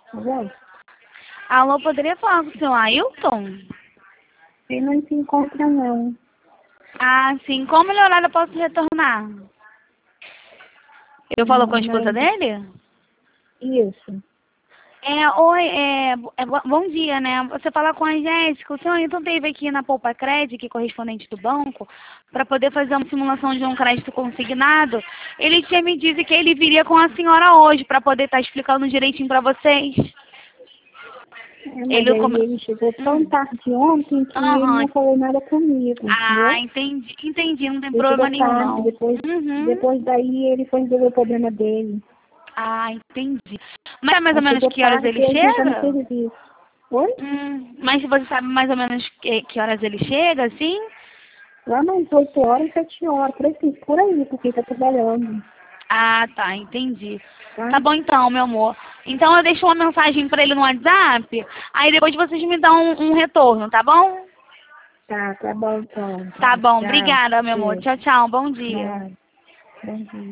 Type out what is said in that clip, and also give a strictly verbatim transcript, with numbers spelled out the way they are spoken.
Tá bom? Alô, poderia falar com o senhor Ailton? Ele não se encontra, não. Ah, sim. Qual o melhor horário eu posso retornar? Eu falo com a Hum, esposa Mas, dele? isso. É, oi, é, é, bo- bom dia, né? Você fala com a Jéssica. O senhor Ailton teve aqui na Poupa Crédito, que é correspondente do banco, para poder fazer uma simulação de um crédito consignado. Ele tinha me dito que ele viria com a senhora hoje para poder estar explicando direitinho para vocês. É, mas Ele aí come... ele chegou tão Hum. tarde ontem que ele Aham. não falou nada comigo, Ah, entendeu? entendi, entendi, não tem Ele chegou problema nenhum, tarde, não. depois, Uhum. depois daí ele foi resolver o problema dele. Ah, entendi. Mas sabe mais ou Mas menos chegou que horas tarde ele e ele tentando chega? serviço. Oi? Hum, mas você sabe mais ou menos que, que horas ele chega, assim? Lá mais oito horas, sete horas, por aí, por aí, porque tá trabalhando, Ah, tá, entendi. tá? Tá bom então, meu amor. Então eu deixo uma mensagem pra ele no WhatsApp, aí depois vocês me dão um, um retorno, tá bom? Tá, tá bom então. Tá Tá, bom, tchau. obrigada, meu amor. Sim. Tchau, tchau, bom dia. Nada. Bom dia.